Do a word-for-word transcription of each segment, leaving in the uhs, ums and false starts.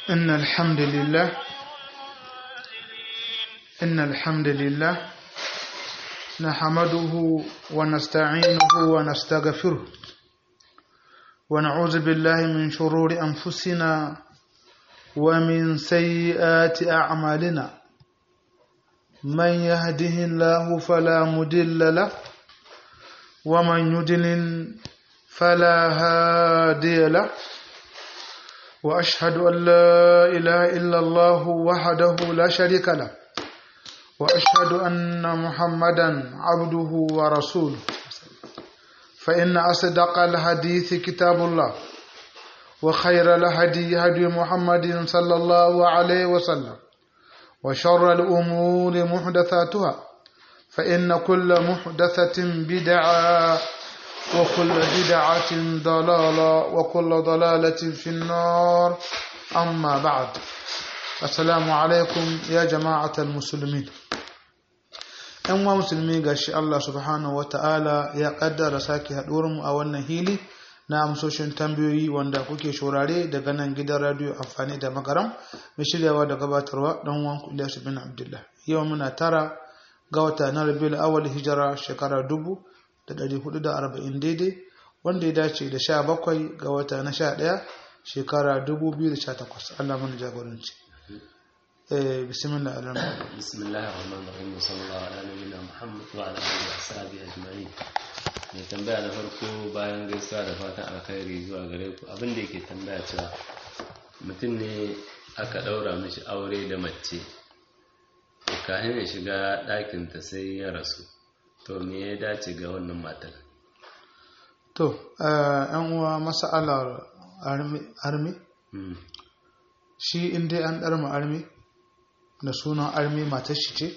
إن الحمد لله إن الحمد لله نحمده ونستعينه ونستغفره ونعوذ بالله من شرور أنفسنا ومن سيئات أعمالنا من يهده الله فلا مضل له ومن يضلل فلا هادي له وأشهد أن لا إله إلا الله وحده لا شريك له وأشهد أن محمدا عبده ورسوله فإن أصدق الحديث كتاب الله وخير الهدي هدي محمد صلى الله عليه وسلم وشر الأمور محدثاتها فإن كل محدثة بدعة وكل بدعة ضلالة وكل ضلالة في النار أما بعد السلام عليكم يا جماعة المسلمين أنواع مسلمين قال الله سبحانه وتعالى يا قدر ساكي هدورم أولنا هيلي na amsoshin tambayoyi wanda kuke shorare daga nan gidan radio amfani da magaram mai shiryawa da gabatarwa dan uwan Ilyas bin Abdullah yau muna tara ga wata na Rabiul Awwal hijira shekara dubu da ɗari hudu da arba'in daidai wanda ya dace da sha bakwai ga wata na sha ɗaya shekara dubu biyu da sha takwas Allah mana jagoranci eh bismillah alhamdulillah bismillahir rahmanir rahim sallallahu alaihi wa muhammad wa ala alihi wa sahbihi ajma'in mai tambaya na farko bayan gaisuwa da fatan alkhairi zuwa gare ku abin da yake tambaya cewa mutum ne aka daura mishi aure da mace kafin ya shiga ɗakin ta sai ya rasu to me ya dace ga wannan matar to an uwa mas'alar armi shi inda an ɗarma armi da sunan armi matar shi ce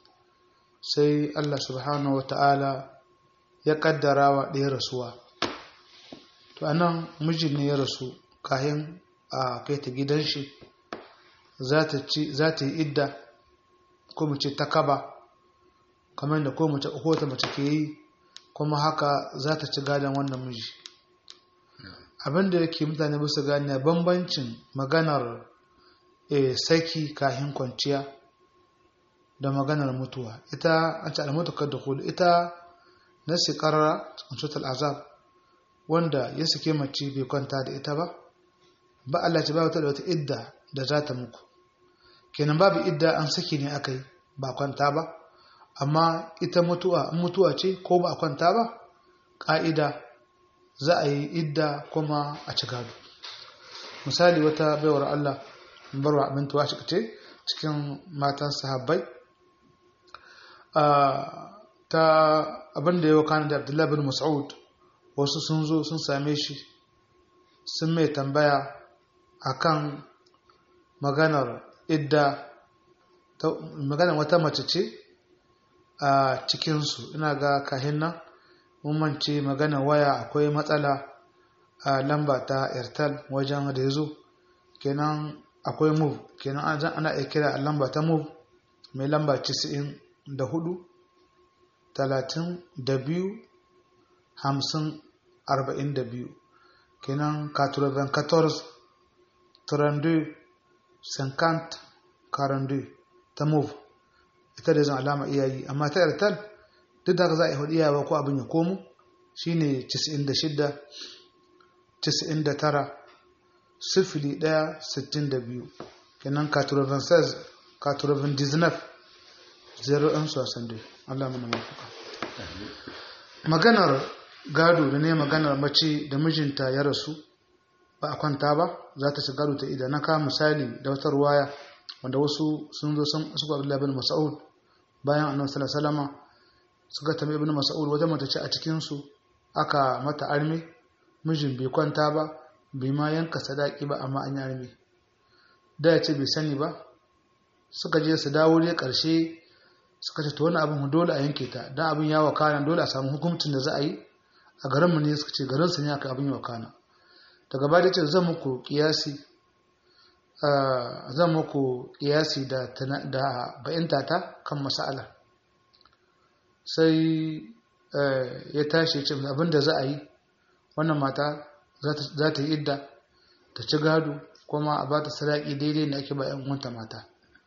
sai Allah subhanahu wata'ala ya kaddara wa ɗaya rasuwa to anan mijin ne ya rasu kayan a kai ta gidan shi za ta yi idda ko mu ce ta kaba kamar da ko mace ko ta mace ke yi kuma haka za ta ci gadon wannan miji abinda yake mutane ba su gane bambancin maganar saki kahin kwanciya da maganar mutuwa ita an ce almutu kad dukhul ita nasi qarara cikin suratul azab wanda ya sake mace bai kwanta da ita ba ba Allah ya ba ta da wata idda da za ta muku kenan babu idda an saki ne akai ba kwanta ba amma ita mutuwa mutuwa ce ko ba a kwanta ba ƙa'ida za a yi idda kuma a ci gado misali wata baiwar Allah barwa abin tuwa shi ce cikin matan sahabbai ta abin da ya wakana da Abdullahi bin Mas'ud wasu sun zo sun same shi sun mai tambaya akan maganar idda maganar wata mace ce a cikinsu ina ga kahin nan mun mance magana waya akwai matsala a lamba ta airtel wajen da ya zo kenan akwai move kenan ana iya kira a lamba ta move mai lamba casa'in da hudu talatin da biyu hamsin arba'in da biyu kenan quatre-vingt-quatorze trente-deux cinquante quarante-deux ta move ita da zan alama iyayi amma ta airtel duk da za a yi hudu iyawa ko abin ya komo shine casa'in da shida casa'in da tara sifili ɗaya sittin da biyu kenan quatre-vingt-seize quatre-vingt-dix-neuf zero un soixante-deux Allah mana mafuka maganar gado da ne maganar mace da mijinta ya rasu ba a kwanta ba za ta ci gado ta idan na ka misali da wata ruwaya wanda wasu sun zo sun suka Abdullah bin Mas'ud bayan Annabi sallallahu alaihi wasallam suka tambaye ibn Mas'ud wata mata ce a cikin su aka mata arme mijin bai kwanta ba bai ma yanka sadaki ba amma an yi arme da ya ce bai sani ba suka je su dawo ne karshe suka ce to wannan abin dole a yanke ta dan abin ya wakana dole a samu hukuncin da za a yi a garin mu ne suka ce garin su ne aka abin ya wakana daga baya ce zan muku kiyasi zan muku kiyasi da da bayanta ta kan mas'ala sai ya tashi ya ce abin da za a yi wannan mata za ta yi idda ta ci gado kuma a bata sadaki daidai da ake ba ƴan uwanta mata.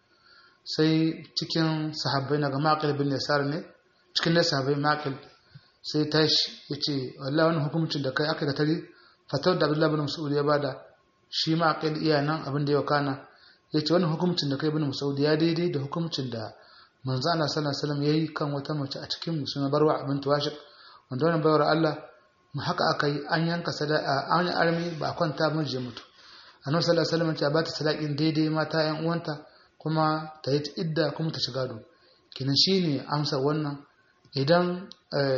Sai cikin sahabbai na ga Maqil bin Yasar ne cikin da sahabbai Maqil sai tashi yace wallahi wannan hukuncin da kai aka ga tare fatawar da Abdullah bin Mas'ud ya bada shi Maqil iya nan abin da ya kana yace wannan hukuncin da kai bin Mas'ud ya daidai da hukuncin da manzo Allah sallallahu alaihi wasallam yayi kan wata mace a cikin musulma Barwa bint Washiq wanda wannan bayar Allah mu haka akai an yanka sadaka an yi armi ba kwanta miji mutu annabi sallallahu alaihi wasallam ya bata sadakin daidai mata ƴan uwanta kuma ta yi idda kuma ta shiga do kinan shine amsa wannan idan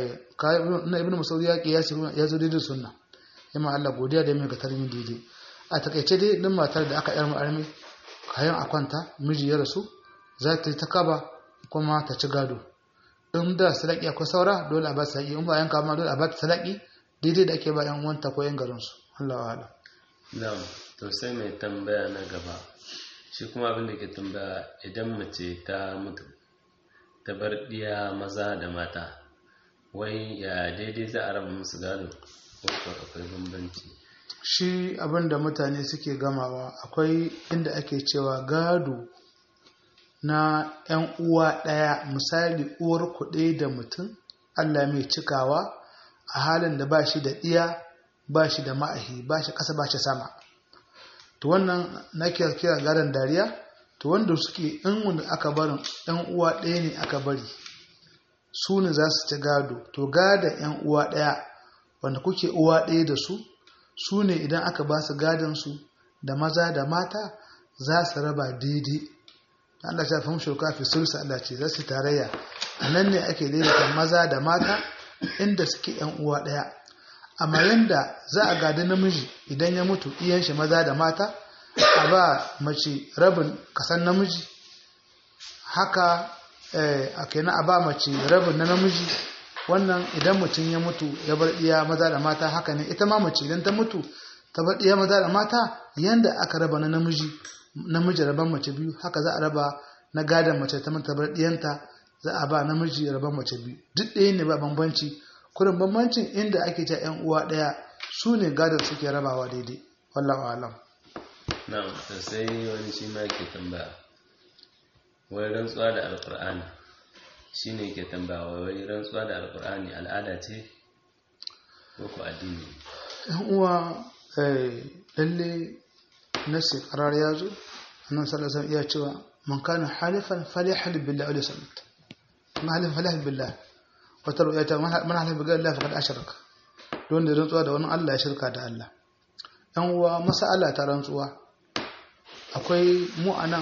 na ibnu Mas'ud ya kiyasi ya zo daidai sunna yamma Allah godiya da mai ga tarmin daidai a takaice dai din matar da aka yarma armi kayan akwanta miji ya rasu za ta yi ta kaba kuma ta ci gado in da sadaki akwai saura dole a ba sadaki in ba yanka ma dole a ba ta sadaki daidai da ake ba yan uwanta ko yan garin su Allah wa'ala na'am to sai mai tambaya na gaba shi kuma abin da ke tambaya idan mace ta mutu ta bar diya maza da mata wai ya daidai za a raba musu gado ko akwai bambanci shi abin da mutane suke gamawa akwai inda ake cewa gado na ‘yan uwa ɗaya misali uwar kuɗe da mutum Allah mai cikawa a halin da ba shi da ɗiya ba shi da ma'ahi ba shi ƙasa ba shi sama to wannan na kira gadon dariya to wanda suke in wanda aka barin ‘yan uwa ɗaya ne aka bari su ne za su ci gado to gadon ‘yan uwa ɗaya wanda kuke uwa ɗaya da su su ne idan aka ba su gadon su da maza da mata za su raba daidai Allah ya fahimci shirka fi sulsa Allah ce za su tarayya a nan ne ake daidaita maza da mata inda suke yan uwa daya amma yanda za a gadi namiji idan ya mutu iyan shi maza da mata a ba mace rabin kasan namiji haka eh a kenan a ba mace rabin na namiji wannan idan mutum ya mutu ya bar iya maza da mata haka ne ita ma mace idan ta mutu ta bar iya maza da mata yanda aka raba na namiji namiji raban mace biyu haka za a raba na gadon mace ta mata bar diyanta za a ba namiji raban mace biyu duk ɗaya ne ba bambanci kurin bambancin inda ake ta yan uwa ɗaya su ne gadon suke rabawa daidai wallahu alam na'am sai wani shi ma ke tambaya wai rantsuwa da alqur'ani shine ke tambaya wai rantsuwa da alqur'ani al'ada ce ko ko addini yan uwa eh lalle nasi qarar yazo annabi sallallahu alaihi wasallam ya cewa man kana halifan falyahlib billahi wa sallat man halif falyahlib billahi wa taru ya ta man halif billahi faqad ashraka don da rantsuwa da wani Allah ya shirka da Allah yan uwa mas'ala ta rantsuwa akwai mu anan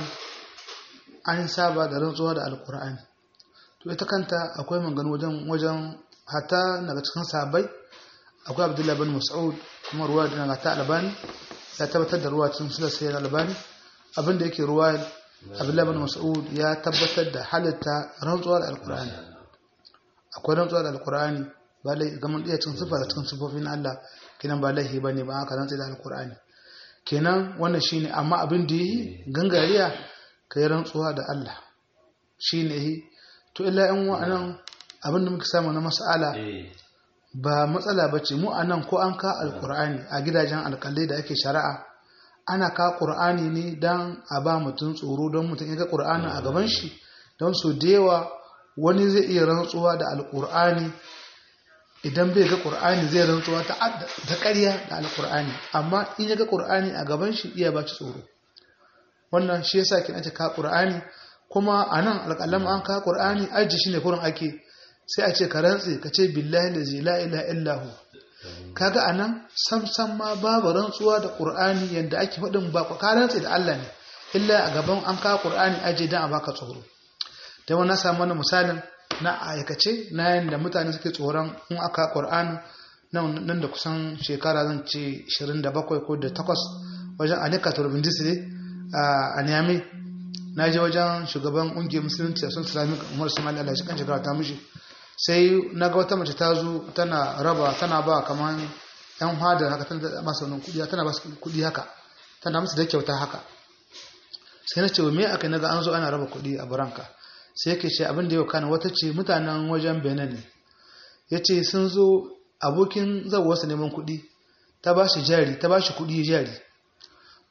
an saba da rantsuwa da alqur'ani to ita kanta akwai magana wajen wajen hatta daga cikin sahabbai akwai Abdullah bin Mas'ud kuma ruwa da daga ta Albani ya tabbatar da ruwa cikin sunan sayyid Albani abinda yake ruwa Abdullah bin Mas'ud ya tabbatar da halitta rantsuwa da alqur'ani akwai rantsuwa da alqur'ani ba lai gaman iya cikin sifa da cikin sifofin Allah kenan ba laihi bane ba aka rantsa da alqur'ani kenan wannan shine amma abin da yi gangariya kai rantsuwa da Allah shine to illa in wa anan abin da muka samu na mas'ala ba matsala bace mu anan ko an ka alqur'ani a gidajen alƙalai da ake shari'a ana ka qur'ani ne dan a ba mutum tsoro don mutum ya ga qur'ani a gaban shi don so dewa wani zai iya rantsuwa da alqur'ani idan bai ga qur'ani zai rantsuwa ta ta ƙarya da alqur'ani amma in ya ga qur'ani a gaban shi iya ba shi tsoro wannan shi yasa kin ake ka qur'ani kuma anan alƙalam an ka qur'ani aji shine kurin ake sai a ce ka rantse ka ce billahi lazi la ilaha illa hu kaga anan sam sam ma babu rantsuwa da qur'ani yanda ake faɗin ba ka rantse da Allah ne illa a gaban an ka qur'ani aje dan a baka tsoro dan wannan samu wannan misalin na aikace na yanda mutane suke tsoron in aka qur'ani nan nan da kusan shekara zan ce ashirin da bakwai ko da takwas wajen alika turbindis ne a Niamey naje wajen shugaban kungiyar musulunci a sun Islamic Umar Ismail Allah shi kan shekara ta mishi sai na ga wata mace ta zo tana raba tana ba kaman yan hadar haka tana masa wannan kudi tana ba su kudi haka tana musu da kyauta haka sai na ce me aka naga an zo ana raba kudi a baranka sai yake ce abin da yau kana wata ce mutanen wajen Benin ne yace sun zo abokin zawo wasu neman kudi ta ba shi jari ta ba shi kudi jari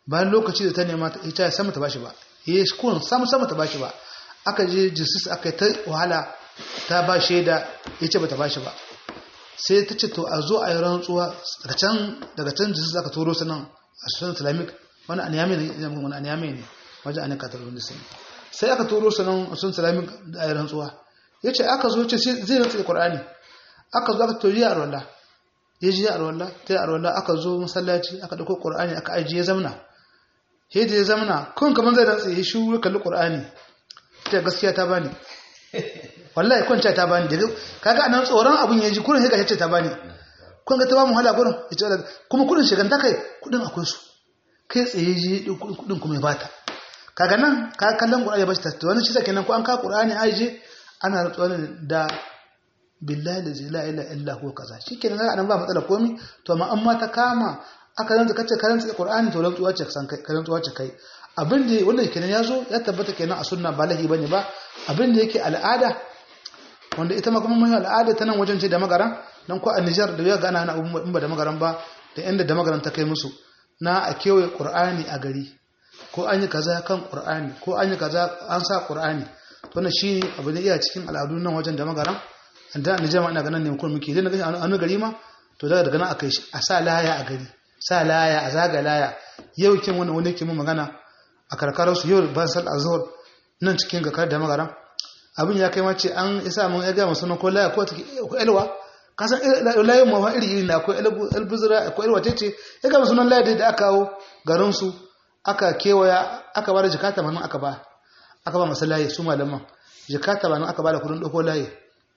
bayan lokaci da ta nema ita ya sama ta bashi ba yayi kun sama sama ta bashi ba aka je jinsis aka ta wahala ta ba shaida yace bata bashi ba sai ta ce to a zo a yi rantsuwa daga can daga can jinsis aka turo sanan a sunan islamic wani aniyami ne wani aniyami ne wajen an ka taro sai sai aka turo sanan a sunan islamic da a yi rantsuwa yace aka zo ce zai rantsa Qur'ani aka zo aka tori a rawalla ya ji a rawalla ta a rawalla aka zo masallaci aka dauko Qur'ani aka ajiye zamna sai da ya zamna kun kaman zai rantsa ya shuru kalli Qur'ani ta gaskiya ta bani wallahi kwanta ta bani daga kaga anan tsoron abun yaji kurin sai ga ce ta bani kun ga ta ba mu hala gurin yace kuma kudin shigan ta kai kudin akwai su kai tsaye ji kudin kuma ya bata kaga nan ka kallon Qur'ani ya bashi ta to wannan shi kenan ko an ka Qur'ani aje ana rantsuwa da billahi la ilaha illa huwa kaza shikenan nan ba matsala komai to amma amma ta kama aka zanta kace karanta Qur'ani to rantsuwa ce san kai rantsuwa ce kai abin da wannan kenan yazo ya tabbata kenan a sunna ba lahi bane ba abin da yake al'ada wanda ita ma kuma mun al'ada ta nan wajen ce da magaran dan ko a Niger da ya gana ana abun ba da magaran ba da inda da magaran ta kai musu na a kewaye Qur'ani a gari ko an yi kaza kan Qur'ani ko an yi kaza an sa Qur'ani to na shi abu ne iya cikin al'adun nan wajen da magaran da Niger ma ina ganin ne ko muke idan ga an gari ma to daga daga nan akai a sa laya a gari sa laya a zaga laya yau kin wani wani ke mun magana a karkarar su yau ban sal azhar nan cikin gakar da magaran abin ya kai mace an isa mun ya ga musu ko laya ko ko elwa kasan layin mu iri iri na akwai elbuzura akwai elwa tace ya ga musu nan laya da aka kawo garin su aka kewaya aka bar jikata manan aka ba aka ba masallaci su malaman jikata manan aka ba da kudin doko layi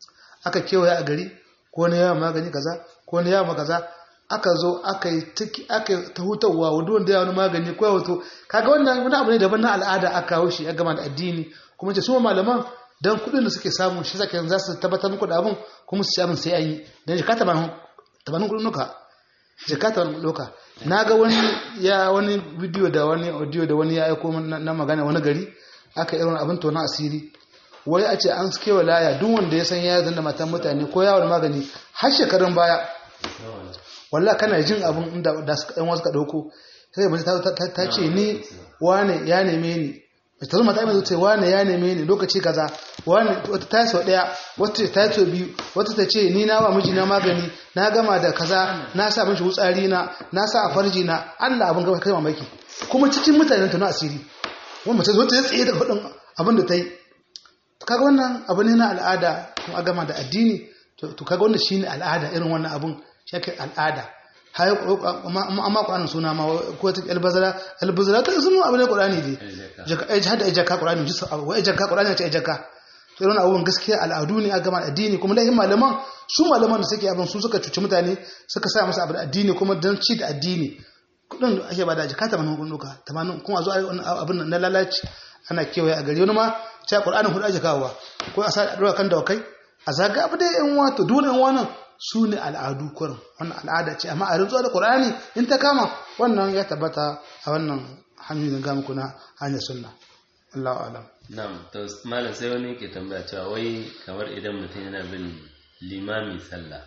aka kewaya a gari ko ne yawa magani kaza ko ne yawa kaza aka zo aka yi tiki aka ta hutawa wanda wanda ya wani magani ko wato kaga wannan wani abu ne daban na al'ada aka kawo shi ya gama da addini kuma ce su malaman dan kudin da suke samu shi sake za su tabbatar muku da abun kuma su ci abin sai an yi dan jikata manan tabanin kudin nuka jikata manan loka naga wani ya wani bidiyo da wani audio da wani ya aiko na magana wani gari aka irin abin to na asiri wai a ce an kewa laya duk wanda ya san ya zanda matan mutane ko yawon magani har shekarun baya wallah kana jin abin inda da ɗan wasu ka ɗauko sai mace ta ce ni wane ya neme ni ta zo mata mai ce wane ya neme ni lokaci kaza wane wata ta sau ɗaya wata ta sau biyu wata ta ce ni na ba mijina magani na gama da kaza na sa mishi wutsari na na sa a farji na Allah abin gaba kai mamaki kuma cikin mutanen ta na asiri wani mace zo ta tsaye daga faɗin abin da ta yi kaga wannan abu ne na al'ada kuma a gama da addini to kaga wannan shine al'ada irin wannan abun shake al'ada hay amma Qur'anin suna ma ko ta albazara albazara ta sunu abu ne Qur'ani dai jaka ai hada ai jaka Qur'ani ji wa ai jaka Qur'ani ta ai jaka to irin abun gaskiya al'adu ne a gama da addini kuma lahin malaman su malaman da suke abin su suka cuci mutane suka sa musu abu da addini kuma dan ci da addini kudin ake bada jaka tamanin kudin duka tamanin kuma zo abin na lalaci ana kewaye a gari wani ma cewa Qur'anin hudu ake kawowa ko a sa dora kan dawakai a zaga abu da yan wato dole yan wannan su ne al'adu kurin wannan al'ada ce amma a rantsuwa da Qur'ani in ta kama wannan ya tabbata a wannan hanyoyin ga muku na hanyar sunna Allahu a'lam na'am to malam sai wani ke tambaya cewa wai kamar idan mutum yana bin limami sallah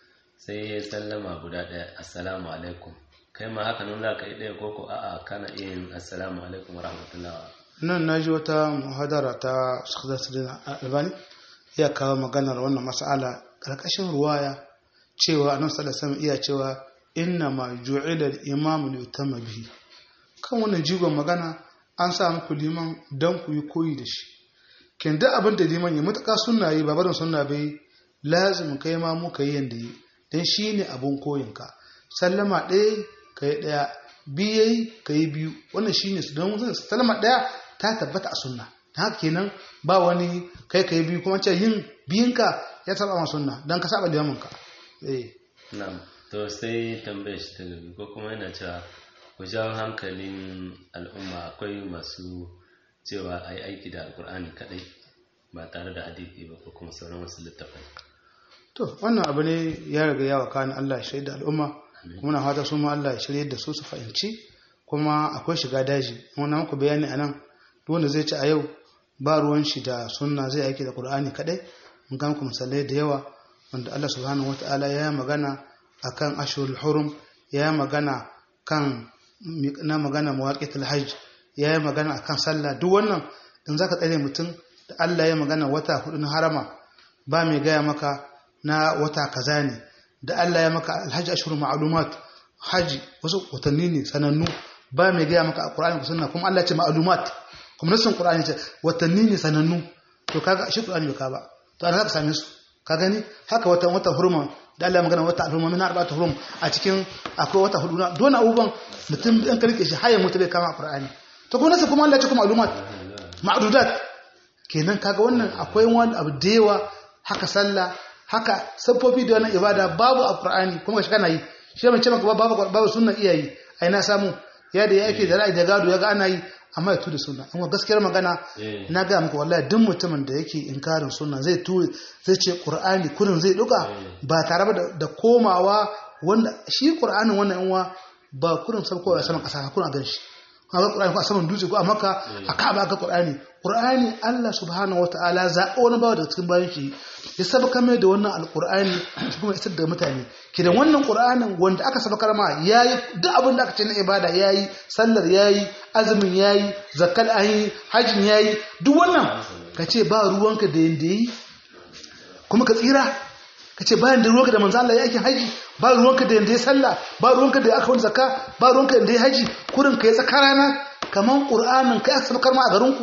sai ya sallama guda daya assalamu alaikum kai ma haka nan za ka yi daya koko a'a kana iya yin assalamu alaikum wa rahmatullahi nan na ji wata muhadara ta Sheikh Albani ya kawo maganar wannan mas'ala karkashin ruwaya cewa annabi sallallahu alaihi wasallam iya cewa inna ma ju'ila al-imam li yutamma bihi kan wannan jigon magana an sa muku liman dan ku yi koyi da shi kin da abin da liman ya mutaka sunna yi babarin sunna bai lazim kai ma mu kai yanda yi dan shine abun koyinka sallama ɗaya kai ɗaya biyayi kai biyu wannan shine su dan sallama ɗaya ta tabbata a sunna haka kenan ba wani kai kai biyu kuma ce yin biyinka ya saba ma sunna dan ka saba limamin ka eh na'am to sai tambaye shi ta gabi ko kuma yana cewa ku jawo hankalin al'umma akwai masu cewa ai aiki da alkur'ani kadai ba tare da hadisi ba ko kuma sauran wasu littafai to wannan abu ne ya riga ya waka ni Allah ya shaida al'umma kuma na fata su ma Allah ya shirye da su su fahimci kuma akwai shiga daji wannan muku bayani anan duk wanda zai ci a yau ba ruwan shi da sunna zai aiki da Qur'ani kadai mun ga muku misalai da yawa wanda Allah subhanahu wataala ya magana akan ashurul hurum ya magana kan na magana mawaqitul hajj yayi magana akan sallah duk wannan in zaka tsare mutum da Allah ya magana wata hudu na harama ba mai gaya maka na wata kaza ne da Allah ya maka alhaji ashhurul ma'lumat haji wasu watanni ne sanannu ba mai gaya maka a Qur'ani ko sunna kuma Allah ya ce ma'lumat kuma nasin Qur'ani ce watanni ne sanannu to kaga shi Qur'ani ka ba to ana ka same su ka gani haka wata wata hurma da Allah ya magana wata hurma min arba'atu hurum a cikin akwai wata hudu na don abuban mutum dan karke shi haye mutu bai kama Qur'ani to kuma nasin kuma Allah ya ce kuma ma'lumat ma'dudat kenan kaga wannan akwai wani abu da yawa haka sallah haka sabbobi da wannan ibada babu a Qur'ani kuma shi kana yi shi mai ce maka babu babu sunna iyayi ai na samu ya da yake da ra'ayi da gado yaga ana yi amma ya tuda sunna amma gaskiyar magana na ga muku wallahi duk mutumin da yake inkarin sunna zai ture zai ce Qur'ani kurin zai duka ba tare da komawa wanda shi Qur'anin wannan inwa ba kurin sabko ya sama kasa kurin a ganshi kaga Qur'ani ko a saman dutse ko a Makka a Ka'aba ga Qur'ani Qur'ani Allah subhanahu wataala zaɓo wani bawa daga cikin bayan shi ya sabaka mai da wannan alqur'ani kuma isar da mutane kidan wannan Qur'anin wanda aka sabakar ma yayi duk abin da aka ce na ibada yayi sallar yayi azumin yayi zakkal ayi hajjin yayi duk wannan kace ba ruwanka da yanda yi kuma ka tsira kace bayan da ruwanka da manzo Allah ya aikin haji ba ruwanka da yanda ya sallah ba ruwanka da aka wani zakka ba ruwanka da yanda ya haji kurin kai tsakarana kaman Qur'anin kai aka sabakar ma a garinku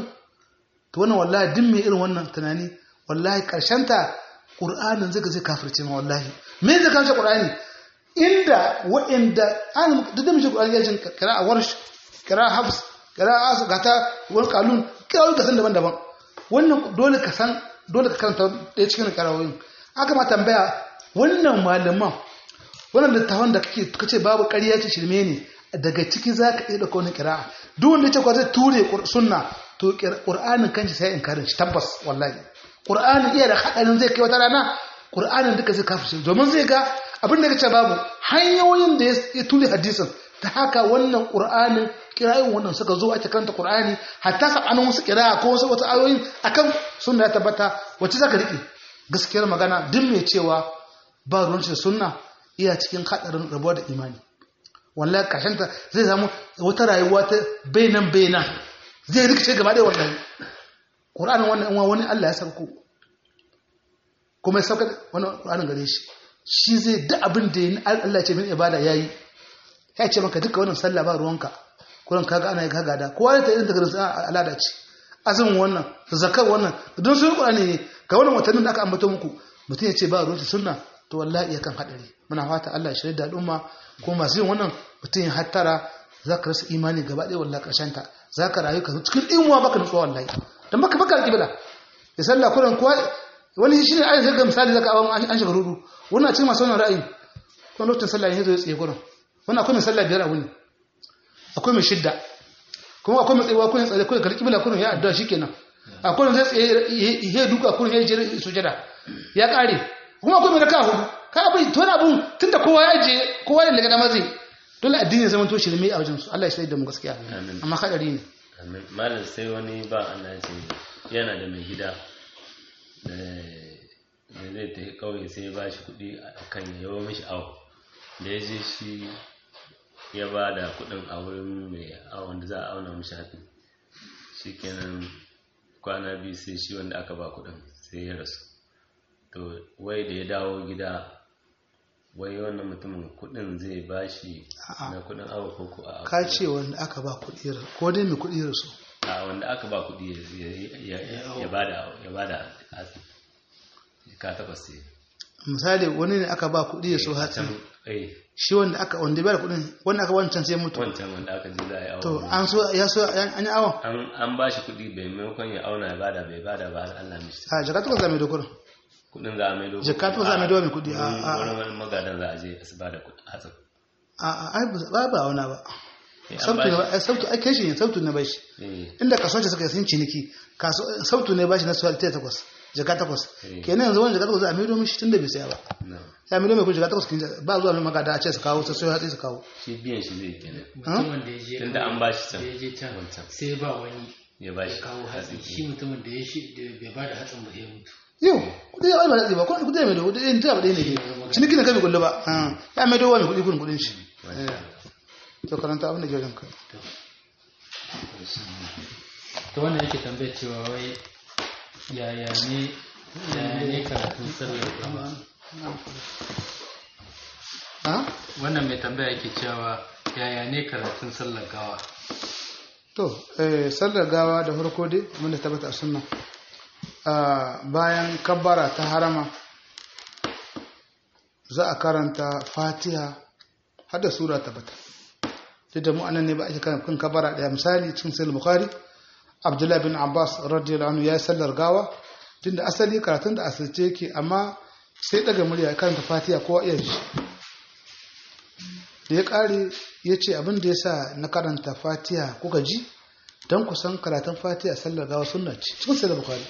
to wannan wallahi din mai irin wannan tunani wallahi ta Qur'anin zai ga zai kafirce ma wallahi me zai kafirce Qur'ani inda wa'inda an duk da mu Qur'ani yajin qira'a warsh qira'a hafs qira'a as gata wal qalun kawai ka san daban-daban wannan dole ka san dole ka karanta ɗaya cikin qira'o'in aka ma tambaya wannan malaman wannan littafin da kake kace babu ƙarya ce shirme ne daga ciki zaka iya dauka wannan qira'a duk wanda ya ce ko zai ture sunna to Qur'anin kanshi sai inkarin shi tabbas wallahi Qur'anin iya da hadarin zai kai wata rana Qur'anin duka zai kafirce domin zai ga abin da kace babu hanyoyin da ya tuli hadisin ta haka wannan Qur'anin kirayin wannan suka zo ake karanta Qur'ani hatta sabanin wasu kira ko wasu wata ayoyin akan sunna ya tabbata wacce zaka rike gaskiyar magana duk mai cewa ba ruwan shi sunna iya cikin hadarin rabuwa da imani wallahi kashanta zai samu wata rayuwa ta bainan bainan zai rikice gaba ɗaya wannan ƙuranin wannan in wani Allah ya sauko kuma ya sauka wannan ƙuranin gare shi shi zai da abin da yi Allah ya ce min ibada ya yi ya ce maka duka wannan sallah ba ruwanka kuran kaga ana yi kaga da kowa ya ta irin daga rinsa al'ada ce azumin wannan zakar wannan don su yi ƙurani ne ga wannan watannin da aka ambato muku mutum ya ce ba ruwanci sunna to wallahi ya kan haɗari muna fata Allah ya shirya da al'umma ko masu yin wannan mutum ya hattara za ka rasa imani gaba ɗaya wallahi ƙarshen ta za ka rayu ka cikin imuwa baka nutsuwa wallahi don baka baka alƙibla ya sallah kuran kuwa wani shi ne ayyuka ga misali zaka awon an shiga rudu wannan cikin masu wannan ra'ayi kuma lokacin sallah ne zai tsaye kuran wannan akwai mai sallah biyar abu ne akwai mai shidda kuma akwai mai tsayewa kuran tsaye kuran alƙibla kuran ya addu'a shikenan akwai mai tsaye ya duka kuran ya je sujada ya kare kuma akwai mai raka hudu ka bai to na abun tunda kowa ya je kowa ne daga dama zai dole addini zaman to shirme a wajen su Allah ya shaida da mu gaskiya amma kadari ne amin malam sai wani ba Allah ce yana da mai gida da zai ta kauye sai ya ba shi kuɗi akan ya yawo mishi awo da ya je shi ya ba da kuɗin a wurin mai awon da za a auna mishi hatsi shikenan kwana biyu sai shi wanda aka ba kuɗin sai ya rasu to wai da ya dawo gida wai wannan mutumin kudin zai bashi na kudin awa koko a ka ce wanda aka ba kudi ko dai mai kudi rasu a wanda aka ba kudi ya bada ya bada hatsi ka taba sai misali wani ne aka ba kudi ya so hatsi shi wanda aka wanda bai da kudin wanda aka wancan sai mutu wancan wanda aka ji za a yi awon to an so ya so an yi awon an ba shi kudi bai maimakon ya auna ya bada bai bada ba Allah mishi a jaka to zame dokurin kudin za a mai dogo jakato za a mai dogo mai kudi a a wani magadan za a je su ba da hatsin a a ai ba ba wana ba sautu ne ba sautu ai kai shi ne sautu ne ba shi inda kasuwanci suka sun ciniki sautu ne ba shi na suwal ta takwas jaka takwas kenan yanzu wani jaka takwas za a mai dogo mishi tunda bai saya ba ya mai dogo mai kudi jaka takwas ba zuwa mai magada a ce su kawo sai sai hatsi su kawo shi biyan shi zai kenan mutumin da ya je tunda an ba shi can ya je can sai ba wani ya ba shi kawo hatsi shi mutumin da ya shi bai ba da hatsin ba ya mutu yau kudi ya ba da ba ko kudi mai dogo kudi ta ba dai ne ciniki ne kai kullu ba ya mai dogo mai kudi kun kudin shi to karanta abin da ke ranka. to wannan yake tambayar cewa wai yaya ne yaya ne karatun sallar gawa ha wannan mai tambaya yake cewa yaya ne karatun sallar gawa to eh sallar gawa da farko dai mun da tabbata a sunna bayan kabbara ta harama za a karanta fatiha hada sura tabbata da mu anan ne ba ake kan kabbara daya misali cikin sahih bukhari abdullahi bin abbas radiyallahu anhu ya sallar gawa tunda asali karatun da asirce yake amma sai daga murya ya karanta fatiha kowa iya ji da ya kare ya ce abin da ya sa na karanta fatiha kuka ji don kusan karatun fatiha sallar gawa sunna ce cikin sahih bukhari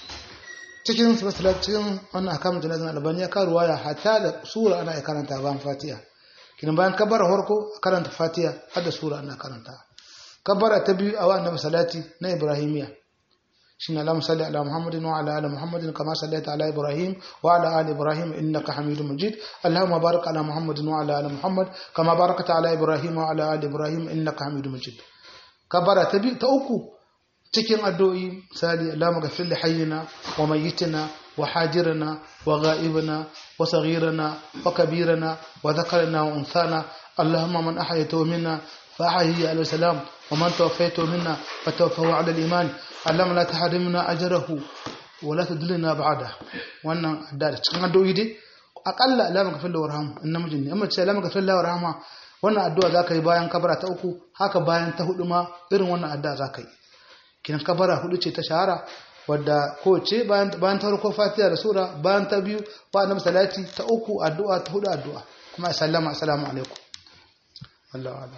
cikin salat cikin wannan akamun janazan albani ya karuwa ya hata da sura ana ya karanta bayan fatiha kinan bayan kabbara farko karanta fatiha har da sura ana karanta kabbara ta biyu a wannan salati na ibrahimiya shine Allahumma salli ala Muhammadin wa ala ali Muhammadin kama sallaita ala Ibrahim wa ala ali Ibrahim innaka Hamidum Majid Allahumma barik ala Muhammadin wa ala ali Muhammad kama barakta ala Ibrahim wa ala ali Ibrahim innaka Hamidum Majid kabbara ta biyu ta uku cikin addu'o'i misali Allahumma ghfir li hayyina wa mayyitina wa hajirana wa ghaibana wa saghirana wa kabirana wa dhakarana wa unthana Allahumma man ahyaytahu minna fa ahyihi ala salam wa man tawaffaytahu minna fa tawaffahu ala al-iman Allahumma la tahrimna ajrahu wa la tudlina ba'da wannan addu'a cikin addu'o'i dai akalla Allahumma ghfir lahu warhamhu annamijin ne amma ce Allahumma ghfir lahu warhamhu wannan addu'a zaka yi bayan kabara ta uku haka bayan ta hudu ma irin wannan addu'a zaka yi kinan kabara hudu ce ta shahara wadda kowace bayan bayan ta farko fatiha da sura bayan ta biyu ba annabi salati ta uku addu'a ta hudu addu'a kuma sallama assalamu alaikum wallahi wala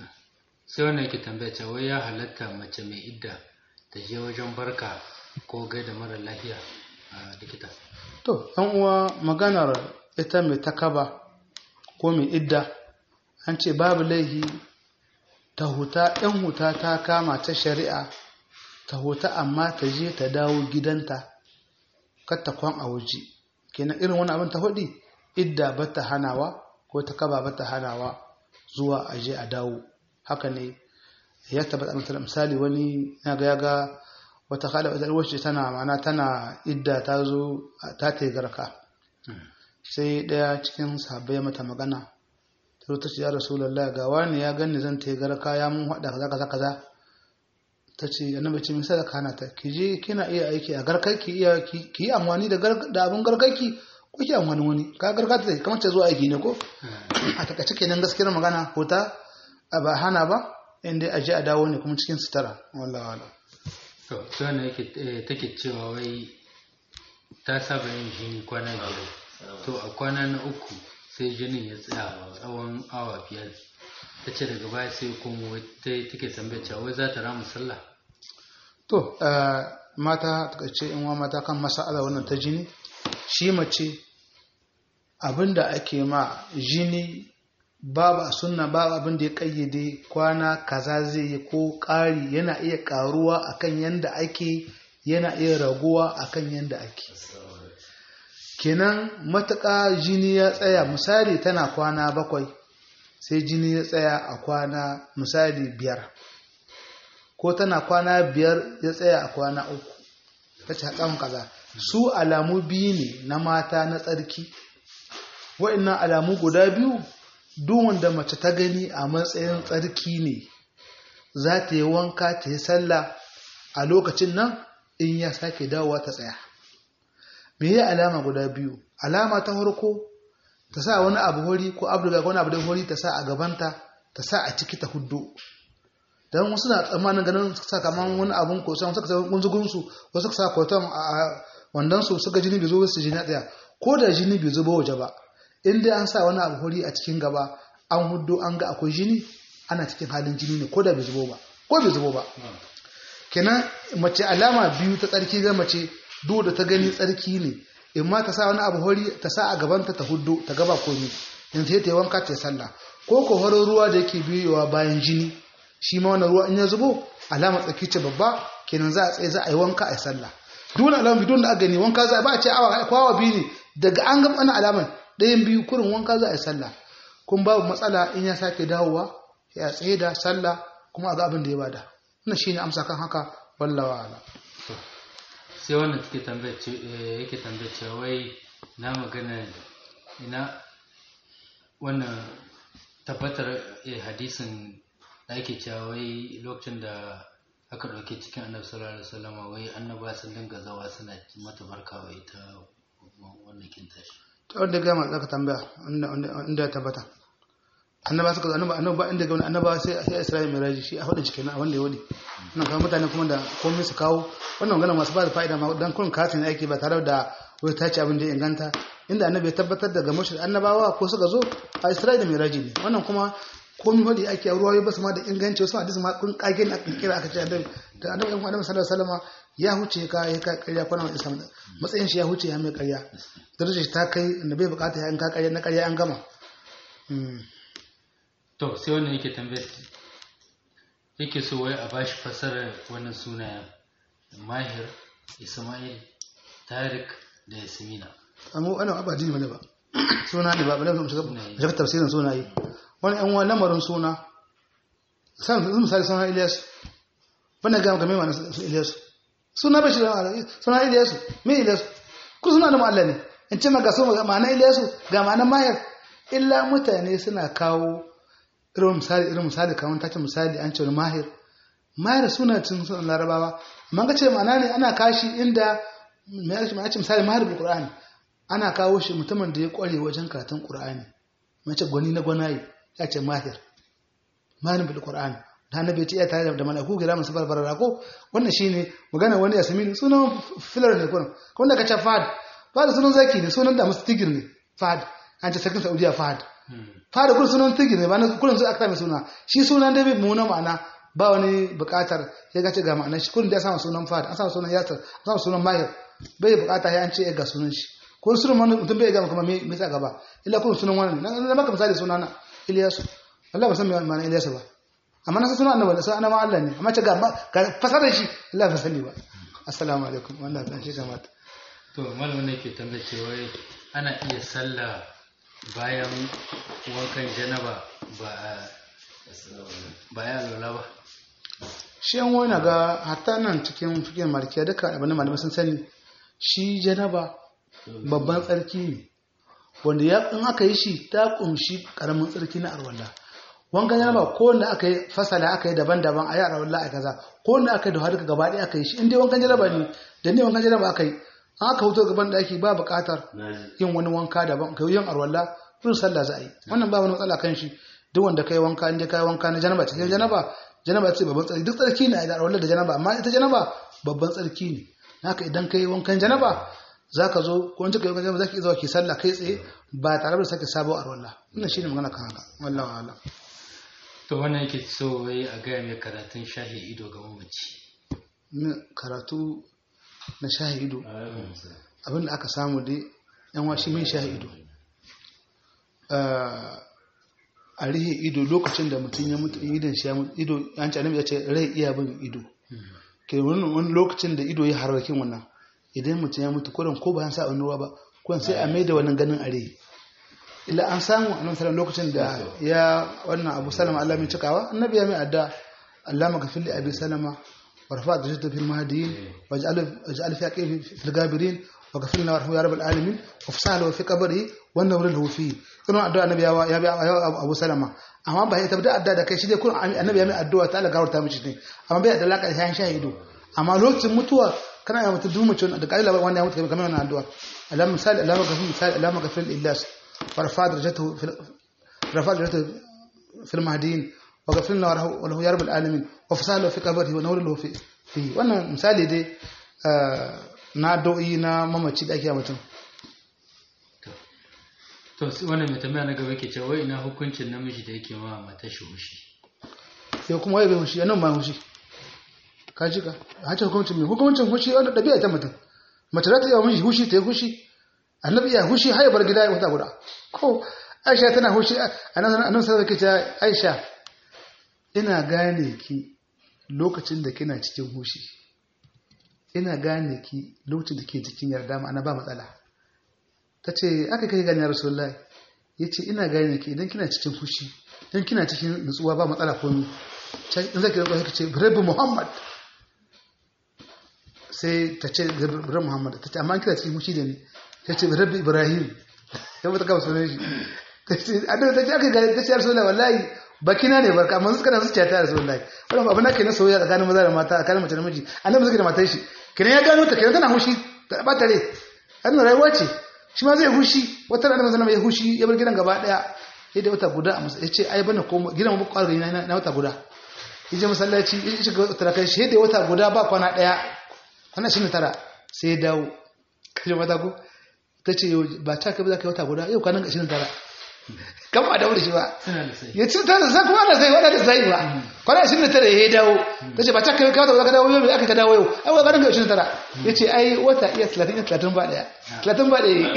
sai wannan yake tambaya cewa wai ya halatta mace mai idda ta je wajen barka ko gaida mara lafiya a likita to dan uwa maganar ita mai takaba ko mai idda an ce babu laihi ta huta ɗan huta ta kama ta shari'a ta huta amma ta je ta dawo gidanta kar ta kwan a waje kenan irin wani abin ta hudi idda ba ta hanawa ko ta kaba ba ta hanawa zuwa aje a dawo haka ne ya tabbata misali misali wani ya ga ya ga wata kala wata wacce tana mana tana idda ta zo ta ta garka sai daya cikin sahabbai mata magana ta ta ce ya rasulullahi ga wani ya ganni zan ta garka ya mun hada kaza kaza kaza ta ce annabi ce misali kana ta ki je kina iya aiki a garkarki iya ki yi amfani da da abun garkarki ko ki amfani wani ka garka ta kamar ta zo aiki ne ko a takaice kenan gaskiyar magana ko ta ba hana ba inda aje a dawo ne kuma cikin sitara wallahi wala to sai ne yake take cewa wai ta saba yin jini kwana biyar to a kwana na uku sai jinin ya tsaya tsawon awa biyar ta ce daga baya sai komo take tambayar cewa wai za ta ramu sallah to mata takaice in wa mata kan masala wannan ta jini shi mace abinda ake ma jini babu a sunna babu abin da ya kayyade kwana kaza zai yi ko ƙari yana iya ƙaruwa akan yanda ake yana iya raguwa akan yanda ake kenan matuƙa jini ya tsaya misali tana kwana bakwai sai jini ya tsaya a kwana misali biyar ko tana kwana biyar ya tsaya a kwana uku ta ce haɗan kaza su alamu biyu ne na mata na tsarki wa'annan alamu guda biyu duk wanda mace ta gani a matsayin tsarki ne za ta yi wanka ta yi sallah a lokacin nan in ya sake dawowa ta tsaya me yi alama guda biyu alama ta farko ta sa wani abu hori ko abduga wani abu da hori ta sa a gabanta ta sa a ciki ta huddo don wasu na tsammanin ganin sa kaman wani abun ko suka sa gunzugunsu wasu suka sa koton a wandansu suka jini bai zo su jini ɗaya ko da jini bai zo ba waje ba in dai an sa wani abu hori a cikin gaba an huddo an ga akwai jini ana cikin halin jini ne ko da bai zubo ba ko bai zubo ba kenan mace alama biyu ta tsarki ga mace duk da ta gani tsarki ne in ma ta sa wani abu hori ta sa a gabanta ta huddo ta gaba komi in ta yi wanka ta yi sallah ko ko horon ruwa da yake biyowa bayan jini shi ma wannan ruwa in ya zubo alama tsarki ce babba kenan za a tsaye za a yi wanka a yi sallah duk wani alama bidon da aka gani wanka za a ba a ce awa kwawa biyu ne daga an ga wani alaman ɗayan biyu kurin wanka za a yi sallah kun babu matsala in ya sake dawowa ya tsaye da sallah kuma a ga abin da ya bada wannan shine amsa kan haka wallahi ala sai wannan take tambaye yake tambaye cewa wai na magana ina wannan tabbatar hadisin da ake cewa wai lokacin da aka ɗauke cikin annabi sallallahu alaihi wasallam wai annaba sun dinga zawa suna mata barka wa ita wannan kinta shi to wanda ga ma zaka tambaya inda ya tabbata annaba suka annaba annaba inda ga annaba sai sai Isra'il miraji shi a hudin cikin wanda ya wadi nan kuma mutane kuma da komai su kawo wannan magana masu ba da fa'ida ma dan kun katin aiki ba tare da wai ta ci abin da ya inganta inda annabi ya tabbatar da gamushi annabawa ko suka zo a Isra'il miraji ne wannan kuma komai wadi ake a ruwaye ba su ma da inganci wasu hadisi ma kun kage ne aka kira aka ce annabi da annabi ɗan Muhammad sallallahu alaihi wasallam ya huce ka ya ka ƙarya kwana mai islam matsayin shi ya huce ya mai ƙarya darajar shi ta kai annabi bukata ya in ka ƙarya na ƙarya an gama to sai wannan yake tambayar yake so wai a bashi fasarar wannan sunayen Mahir, Ismail, Tariq da Yasmina amma wannan abadi ne ba suna ne ba bala mu shiga shiga tafsirin sunaye wani an wa lamarin suna san misali suna Ilyas bana ga game wannan Ilyas suna bashi suna Ilyas me Ilyas ku suna da Allah ne in ce maka so ma'ana Ilyas ga ma'ana Mahir illa mutane suna kawo irin misali irin misali kamar take misali an ce Mahir Mahir suna cin sunan Larabawa amma ga ce ma'ana ne ana kashi inda me yake ma'ana ce misali Mahir bil Qur'an ana kawo shi mutumin da ya kware wajen karatun Qur'ani mace gwani na gwanaye ya ce Mahir Mahir bil Qur'an da annabi ce ya tare da malaku gira musu barbara ko wannan shine magana wani Yasmin sunan filar ne kun ko da kace Fahad Fahad sunan zaki ne sunan da musu tigir ne Fahad an ce sakin Saudiya Fahad Fahad kun sunan tigir ne ba na kullun su aka mai suna shi sunan da bai muna ma'ana ba wani bukatar ya ga ce ga ma'anar shi kullun da ya sama sunan Fahad an sama sunan Yasir an sama sunan Mahir bai bukata ya an ce ga sunan shi ko sunan mutum bai ga kuma me me sa gaba illa kun sunan wannan na maka misali sunana Ilyasu wallahi ba san me ma'anar Ilyasu ba amma na san sunan annabi sai annabi Allah ne amma ce ga fasarar shi Allah ba sani ba assalamu alaikum wannan dan shi kamata to malamin ne ke tambaye cewa ana iya sallah bayan wankan janaba ba ba ya lola ba shi an wani ga hatta nan cikin fikin markiya duka abin da malamai sun sani shi janaba babban tsarki ne wanda ya in aka yi shi ta kumshi karamin tsarki na arwalla wankan janaba ko wanda aka yi fasala aka yi daban-daban a yi arwalla a kaza ko wanda aka yi da harka gaba ɗaya aka yi shi in dai wankan janaba ne da ne wankan janaba aka yi an aka huto gaban da ake ba buƙatar yin wani wanka daban kai yin arwalla kun sallah za a yi wannan ba wani matsala kan shi duk wanda kai wanka inda kai wanka na janaba cikin janaba janaba ce babban tsarki duk tsarki ne da arwalla da janaba amma ita janaba babban tsarki ne haka idan kai wankan janaba zaka zo ko in kai wankan janaba zaki iya zuwa ki sallah kai tsaye ba tare da sake sabo arwalla wannan shine magana kan haka wallahi wa'ala to wannan yake so wai a ga mai karatun shahi ido ga mamaci karatu na shahidu abinda aka samu dai yan washi mai shahidu a rihe ido lokacin da mutum ya mutu idan shi ya mutu ido an ce annabi ya ce rai iya bin ido ke wani lokacin da ido ya harrakin wannan idan mutum ya mutu kuran ko bayan sa wani ruwa ba kuran sai a mai da wannan ganin a rai illa an samu a nan lokacin da ya wannan abu salama Allah mai cikawa annabi ya mai adda Allah magafin li abi salama ورفع درجته في المهديين واجعله اجعل في عقبه في الغابرين وغفر لنا وارحمه يا رب العالمين وافسح له في قبره والنور له فيه كنا addu'a annabi ya ya Abu Salama amma ba ya tabbata addu'a da kai shi dai kun annabi ya mai addu'a ta Allah gawarta mishi ne amma bai da alaka da shahidu amma lokacin mutuwa kana ya mutu dumucin da kai labar wanda ya mutu kamar wannan addu'a Allahumma salli Allahumma ghafir misali Allahumma ghafir lillas warfa darajatahu fi rafa darajatahu في المهديين وغفر لنا وله يا رب العالمين وفسح له في قبره ونور له في فيه wannan misali dai na do'i na mamaci da ake mutum to wannan mai tambaya na gaba yake cewa wai ina hukuncin namiji da yake ma mata shi hushi sai kuma wai bai hushi anan ma hushi ka ji ka hace hukuncin mai hukuncin hushi wanda dabi'a ta mutum mace za ta yi miji hushi ta yi hushi annabi ya hushi har ya bar gida ya wata guda ko Aisha tana hushi annabi sai yake cewa Aisha ina gane ki lokacin da kina cikin hushi ina gane ki lokacin da ke cikin yarda ma'ana ba matsala tace aka kai gane Rasulullahi yace ina gane ki idan kina cikin hushi dan kina cikin nutsuwa ba matsala komai in zaki rantsuwa kike ce rabbi muhammad sai ta ce rabbi muhammad ta ce amma kina cikin mushi da ni ta ce rabbi ibrahim sai mata kawo sunan shi ta ce annabi ta ce aka ga ta ce rasulullahi wallahi bakina ne barka amma suka na zuciya ta rasulullahi wannan abin da ke na soyayya tsakanin maza da mata tsakanin mace da miji annabi suka da matar shi kiran ya gano ta kiran tana hushi ta bata rai annabi rayuwa ce shi ma zai hushi wata rana manzon ya hushi ya bar gidan gaba daya sai da wata guda a ya ce ai bana ko gidan mu kwaro na na wata guda yaje masallaci ya shiga tarakai shi da wata guda ba kwana daya kwana shi ne tara sai ya dawo kaje mata ko tace ba ta kai ba za ka wata guda yau kwanan ashirin da tara kan ba daure shi ba ya ci ta da kuma da sai wanda da sai ba kwana ashirin da tara ya dawo tace ba ta kai ka ka dawo yau aka ka dawo yau ai wa garin ashirin da tara yace ai wata iya talatin talatin ba daya talatin ba daya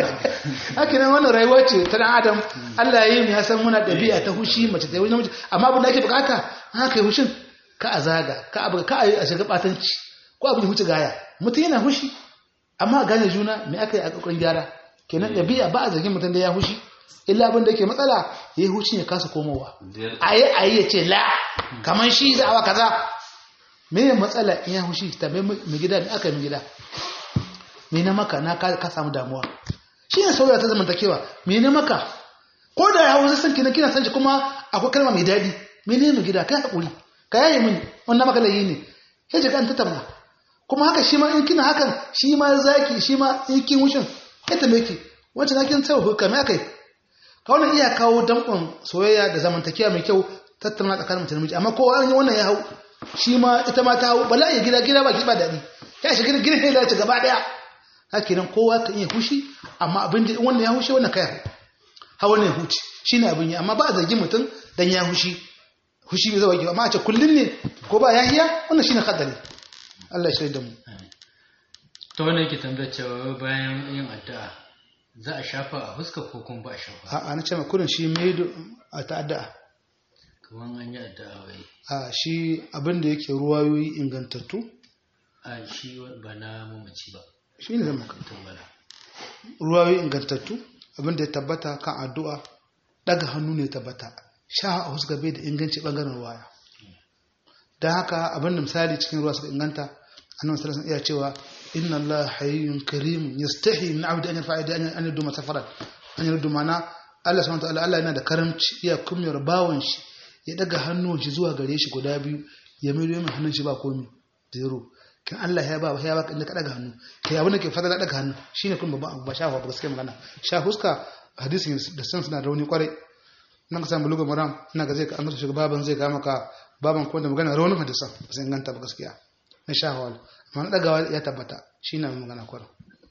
haka nan wannan rayuwa ce ta dan adam Allah ya yi mu ya san muna dabi'a ta hushi mace ta yi namiji amma abin da ake bukata haka yi hushin ka azaga ka abu ka a shiga batanci ko abin huci gaya mutum yana hushi amma gane juna me aka yi a kokarin gyara kenan dabi'a ba a zargin mutum da ya hushi illa abin da yake matsala yayi huci ne kasa komowa ayi ayi ya ce la kaman shi za a kaza me ne matsala in ya hushi ta mai gida ne aka yi gida me na maka na ka samu damuwa shi ne saboda ta zamantakewa me ne maka ko da ya hausa san kina kina san shi kuma akwai kalma mai dadi me ne mu gida kai hakuri ka yayi mini wannan maka layi ne sai ji kan tattauna kuma haka shi ma in kina hakan shi ma zaki shi ma in kin hushin ita me ki wacce na kin tsawo ka me akai ka wannan iya kawo dankon soyayya da zamantakewa mai kyau tattauna tsakanin mutum da miji amma ko an yi wannan ya hau shi ma ita ma ta hau bala ya gida gida ba ki ba dadi ya shi gida gida ya ci gaba daya haka nan kowa kan iya hushi amma abin da wannan ya hushi wannan kai ha wannan ya huci shine abin yi amma ba a zargi mutum dan ya hushi hushi bai zama amma a ce kullun ne ko ba yahiya wannan shine kadari Allah ya shaida mu to wannan yake tambayar cewa bayan yin addu'a za a shafa a huska ko kuma ba a shafa a ana ce ma kullun shi mai a ta'adda kaman an yi addu'a wai a shi abin da yake ruwayoyi ingantattu a shi ba na mamaci ba shi ne zama ruwayoyi ingantattu abin da ya tabbata kan addu'a daga hannu ne tabbata sha a huska bai da inganci bangaren ruwaya don haka abin da misali cikin ruwa suka inganta annabi sallallahu alaihi iya cewa inna allaha hayyun karim yastahi min abdi an yarfa'a an an yaduma safaran an yaduma mana Allah subhanahu wa ta'ala Allah yana da karamci iya kumyar bawon shi ya daga hannun shi zuwa gare shi guda biyu ya mai mai hannun shi ba komai zero kan Allah ya ba ya ba inda ka daga hannu kai abin da ke fadala daga hannu shine kun babban ba shafa ba gaskiya magana sha huska hadisin da san suna rauni kwarai nan ka samu lugu maram ina ga zai ka an shiga baban zai ga maka baban ko da magana raunin hadisan ba sai inganta ba gaskiya na shahawal amma na dagawa ya tabbata shine mai magana kwarai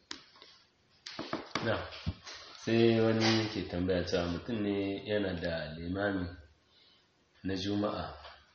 na sai wani ke tambaya cewa mutum ne yana da limami na juma'a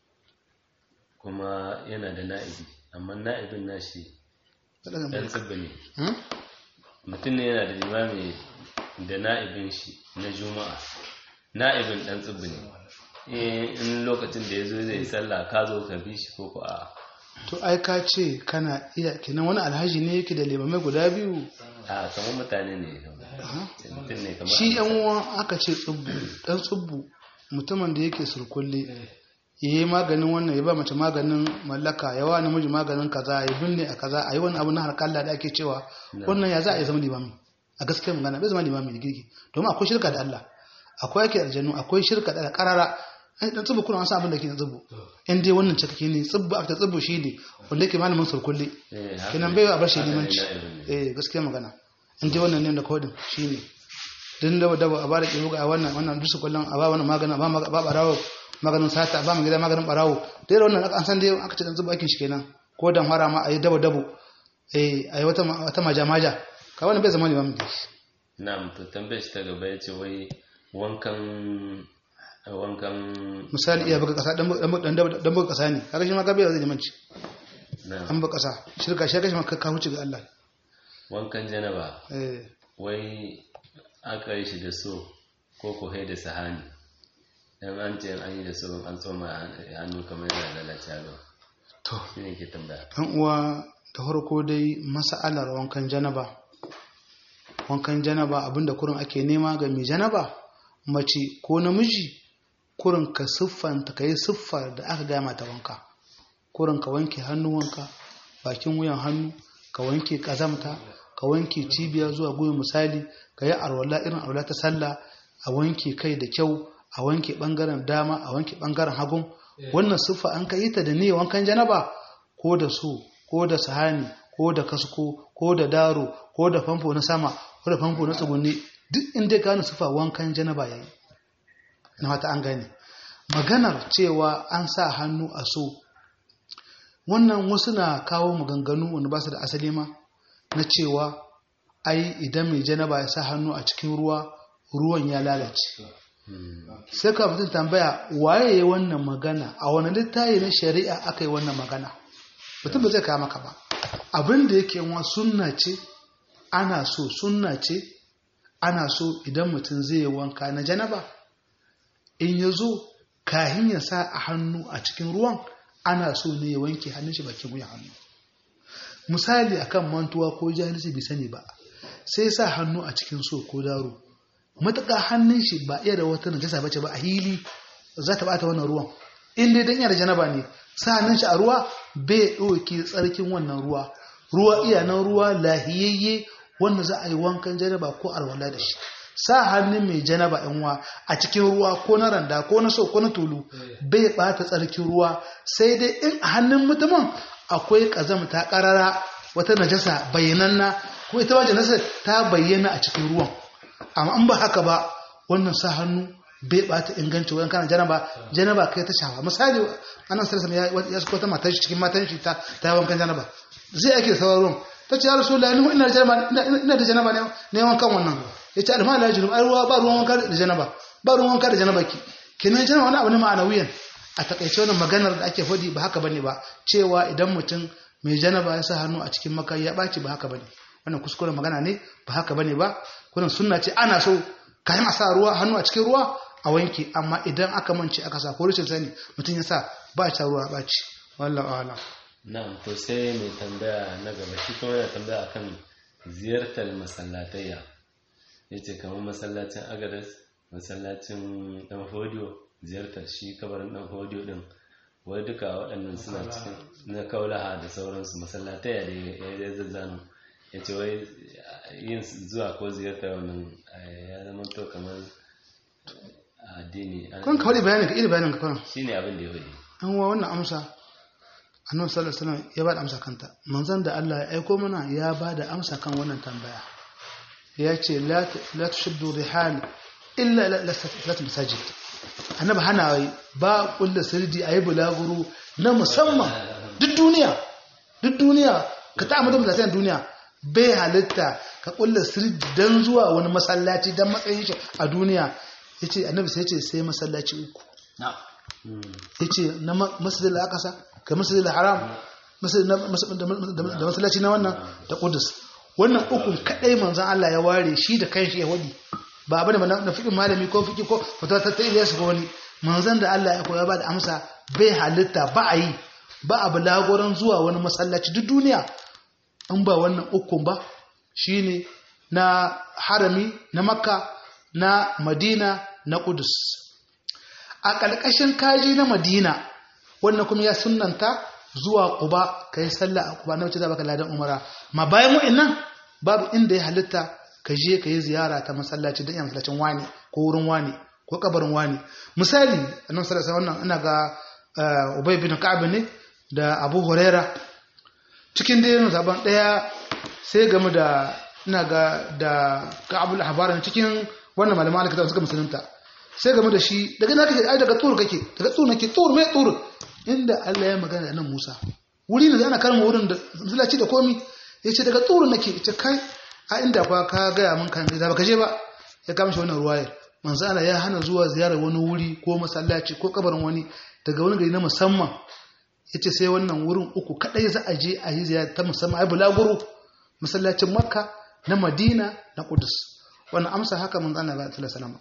kuma yana da na'ibi amma na'ibin nashi ɗan tsibbi ne mutum ne yana da limami da na'ibin shi na juma'a na'ibin ɗan tsibbi ne in lokacin da ya zo zai sallah ka zo ka bi shi ko ko a to ai ka ce kana iya kenan wani alhaji ne yake da limamai guda biyu a kamar mutane ne mutum ne kamar shi yan uwa aka ce tsibbu ɗan tsibbu mutumin da yake surkulle ya yi maganin wannan ya ba mace maganin mallaka ya wa namiji maganin kaza ya binne a kaza a yi wani abu na harkalla da ake cewa wannan ya za a yi zama limami a gaskiyar magana bai zama limami da girki domin akwai shirka da Allah akwai yake aljanu akwai shirka da karara dan tsibu kuna wasu abin da ke na tsibu in dai wannan cikakke ne tsibu a tsibu shi ne wanda yake malamin surkulle kenan bai a bar shi limanci eh gaskiyar magana in dai wannan ne da kodin shi ne din da da a bara kiruga a wannan wannan dusu kullun a ba wannan magana ba ba barawo maganin sata ba mu gida maganin barawo dai wannan an san dai aka ce dan zuba aikin shi kenan ko dan fara ma ayi dabo dabo eh ayi wata wata maja maja ka wannan bai zama ne ba mu dashi na'am to tambaye shi ta gaba yace wai wankan wankan misali iya buga kasa dan dan dan buga kasa ne kaga shi ma gabe zai limanci na'am an buga kasa shirka shi kashi ma ka huce ga Allah wankan janaba eh wai aka yi shi da so ko ko hai da sahani dan an ce an yi da so an tsoma hannu kamar yana lalace ba to shine ke tambaya dan uwa da farko dai mas'alar wankan janaba wankan janaba abinda kurin ake nema ga mai janaba mace ko namiji kurin ka siffanta ka yi siffar da aka gaya mata wanka kurin ka wanke hannuwanka bakin wuyan hannu ka wanke kazamta ka wanke cibiya zuwa gwiwa misali ka yi arwala irin arwala ta sallah a wanke kai da kyau a wanke bangaren dama a wanke bangaren hagun wannan siffa an ka yi ta da niyyar wankan janaba ko da su ko da sahani ko da kasko ko da daro ko da famfo na sama ko da famfo na tsugunni duk inda ka gane siffa wankan janaba yayi na wata an gane maganar cewa an sa hannu a so wannan wasu na kawo maganganu wanda ba su da asali ma na cewa ai idan mai janaba ya sa hannu a cikin ruwa ruwan ya lalace sai ka fitin tambaya waye ya wannan magana a wani littafi na shari'a aka yi wannan magana mutum ba zai kawo maka ba abin da yake wa sunna ce ana so sunna ce ana so idan mutum zai yi wanka na janaba in ya zo kahin ya sa a hannu a cikin ruwan ana so ne ya wanke hannun shi bakin wuyan hannu misali akan mantuwa ko jahilci bai sani ba sai sa hannu a cikin so ko daro matuƙa hannun shi ba iya da wata najasa bace ba a hili za ta bata wannan ruwan in dai dan iya da janaba ne sa hannun shi a ruwa bai ɗauki tsarkin wannan ruwa ruwa iya nan ruwa lahiyayye wanda za a yi wankan janaba ko alwala da shi sa hannun mai janaba yanwa a cikin ruwa ko na randa ko na so ko na tulu bai bata tsarkin ruwa sai dai in a hannun mutumin akwai kazamta karara wata najasa bayyananna ko ita ma najasa ta bayyana a cikin ruwan amma in ba haka ba wannan sa hannu bai bata inganci wajen kana janaba janaba kai ta shafa misali annan sallallahu alaihi ya ya ta matan shi cikin matan shi ta ta wankan janaba zai ake sauraron ta ce ya rasulullahi ni ina da janaba ina da janaba ne ne wankan wannan yace alma la junub ai ruwa ba ruwan wanka da janaba ba ruwan wanka da janaba ki kenan janaba wani abu ne ma'anawiyan a takaice wannan maganar da ake fadi ba haka bane ba cewa idan mutum mai janaba ya sa hannu a cikin makai ya baci ba haka bane wannan kuskuren magana ne ba haka bane ba kullun sunna ce ana so kayan a sa ruwa hannu a cikin ruwa a wanke amma idan aka mance aka sa ko rashin sani mutum ya sa ba ta ruwa ba ci wallahi a'lam na'am to sai mai tambaya na gaba shi kuma yana tambaya akan ziyartar masallatayya yace kamar masallacin Agadas masallacin Dan Hodiyo ziyartar shi kabarin Dan Hodiyo din wai duka waɗannan suna cikin na Kaulaha da sauransu masallatayya da ya zazzano yace wai yin zuwa ko ziyartar wannan ya zama to kamar addini kun kawai bayanin ka iri bayanin ka kawai shine abin da ya wadi an wa wannan amsa annabi sallallahu alaihi wasallam ya ba da amsa kanta manzon da Allah ya aiko mana ya ba da amsa kan wannan tambaya ya ce la la tushaddu rihal illa la salat masajid annabi hana wai ba kullu sirdi ayi bulaguru na musamman duk duniya duk duniya ka ta amadu mutanen duniya bai halitta ka kullu sirdi dan zuwa wani masallaci dan matsayin shi a duniya yace annabi sai yace sai masallaci uku na'am yace na masjidil aqsa ka masjidil haram da masallaci na wannan da Qudus wannan ukun kadai manzon Allah ya ware shi da kanshi ya wadi ba abin da na fikin malami ko fiki ko fata ta Ilyas ko wani manzon da Allah ya koya ba da amsa bai halitta ba a yi ba a bulagoran zuwa wani masallaci duk duniya in ba wannan ukun ba shine na harami na Makka na Madina na Qudus a ƙalƙashin kaji na Madina wannan kuma ya sunnanta zuwa Quba kai sallah a Quba na wuce da baka ladan umara ma bayan wa'annan babu inda ya halitta ka je ka yi ziyara ta masallaci don yin masallacin wani ko wurin wani ko kabarin wani misali annabi sallallahu alaihi wasallam ina ga Ubay bin Ka'ab ne da Abu Huraira cikin dai zaban daya sai game da ina ga da Ka'ab al-Ahbar cikin wannan malaman alkitab suka musulunta sai game da shi daga na kake ai daga tsur kake daga tsur nake tsur mai tsur inda Allah ya magana da nan Musa wuri ne da ana karma wurin da masallaci da komi yace daga tsur nake yace kai a inda kwa ka gaya mun kan da baka je ba ya kama shi wannan ruwayar manzo Allah ya hana zuwa ziyarar wani wuri ko masallaci ko kabarin wani daga wani gari na musamman yace sai wannan wurin uku kadai za a je a yi ziyara ta musamman ai bulaguro masallacin Makka na Madina na Qudus wannan amsa haka manzo Allah sallallahu alaihi wasallam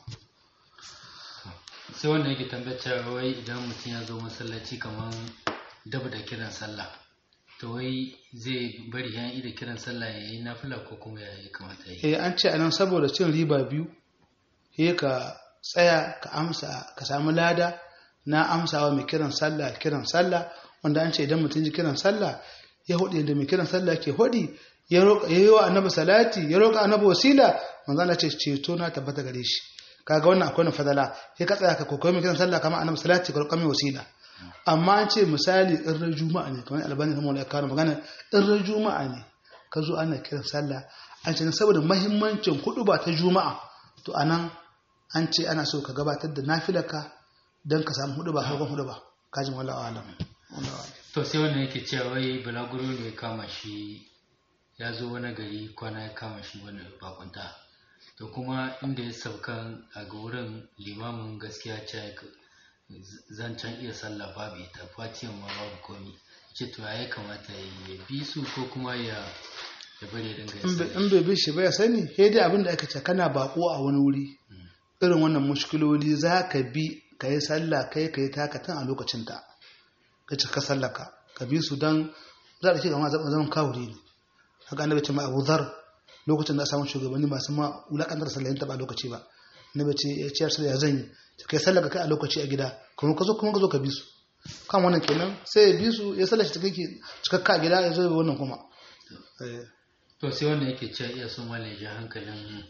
sai wanda yake tambayar wai idan mutum ya zo masallaci kamar daba da kiran sallah to wai zai bari yan ida kiran sallah ya yi nafila ko kuma ya yi kamata yi eh an ce anan saboda cin riba biyu he ka tsaya ka amsa ka samu lada na amsawa mai kiran sallah kiran sallah wanda an ce idan mutum ji kiran sallah ya hodi da mai kiran sallah ke hodi ya yi wa annabi salati ya roƙa annabi wasila manzo Allah ce ceto na tabbata gare shi kaga wannan akwai na fadala sai ka tsaya ka kokoyi mai kiran sallah kamar annabi salati ka roƙa mai wasila amma an ce misali in ran juma'a ne kamar albani kamar ya kawo magana in ran juma'a ne ka zo ana kiran sallah an ce saboda muhimmancin hudu ba ta juma'a to anan an ce ana so ka gabatar da nafilaka don ka samu hudu ba farkon hudu ba kajin wala alam to sai wannan yake cewa wai balaguro ne ya kama shi ya zo wani gari kwana ya kama shi wani bakunta to kuma inda ya sauka a ga wurin limamin gaskiya ce zancen iya sallah babu ita fatiyan ma babu komi ce to ya kamata ya bi su ko kuma ya ya bari dinga ya in bai bi shi ba ya sani sai dai abin da aka ce kana bako a wani wuri irin wannan mushkiloli za ka bi ka yi sallah kai ka yi takatan a lokacinta ka cika sallaka ka bi su don za a ce gama zaman kawuri ne haka annabi ce ma Abu Dharr lokacin da samun shugabanni masu ma wulakantar sallah ta ba lokaci ba annabi ce ya ce sallah ya zan yi kai sallaka kai a lokaci a gida kuma ka zo kuma ka zo ka bi su kan wannan kenan sai ya bi su ya sallah shi take cikakka a gida ya zo wannan kuma to sai wannan yake cewa iya son wale ji hankalin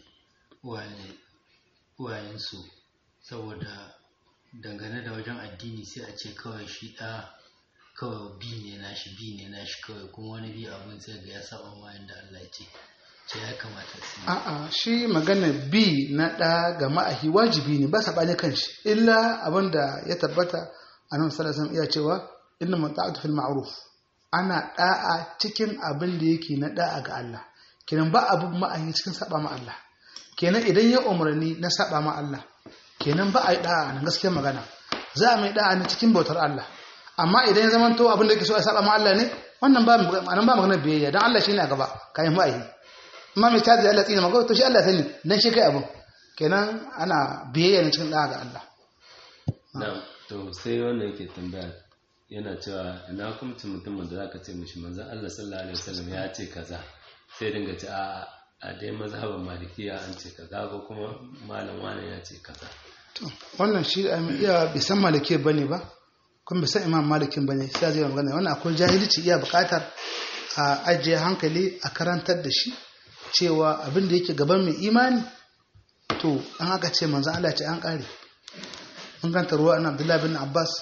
uwayensu saboda dangane da wajen addini sai a ce kawai shi ɗa kawai bi ne nashi bi ne nashi kawai kuma wani bi abin sai ga ya saba ma yanda Allah ya ce ce ya kamata su a'a shi magana bi na ɗa ga ma'ahi wajibi ne ba sa bane kanshi illa abinda ya tabbata annabi sallallahu alaihi wasallam iya cewa inna man ta'atu fil ma'ruf ana da'a cikin abin da yake na da'a ga Allah kenan ba abin ma'ahi cikin saba ma Allah kenan idan ya umarni na saba ma Allah kenan ba a yi da'a nan gaskiyar magana za a mai da'a ne cikin bautar Allah amma idan ya zamanto abin da yake so a saba ma Allah ne wannan ba anan ba magana biyayya dan Allah shine a gaba kayan ma'ahi amma mai tada Allah tsina magana to shi Allah sani dan shi kai abin kenan ana biyayya ne cikin da'a ga Allah na'am to sai wannan yake tambaya yana cewa ina hukuncin mutumin da zaka ce mishi manzon Allah sallallahu alaihi wasallam ya ce kaza sai dinga ce a a dai mazhaban malikiya an ce kaza ko kuma malam wani ya ce kaza to wannan shi iya bai san malikiya bane ba kuma bai san imam malikin bane sai zai magana wannan akwai jahilci iya bukatar a ajiye hankali a karantar da shi cewa abin da yake gaban mai imani to an haka ce manzon Allah ce an kare mun ganta ruwa an Abdullahi bin Abbas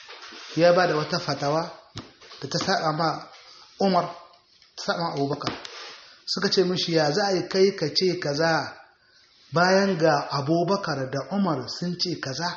ya ba da wata fatawa da ta saba ma Umar ta saba ma Abubakar suka ce mishi ya za a yi kai ka ce kaza bayan ga Abubakar da Umar sun ce kaza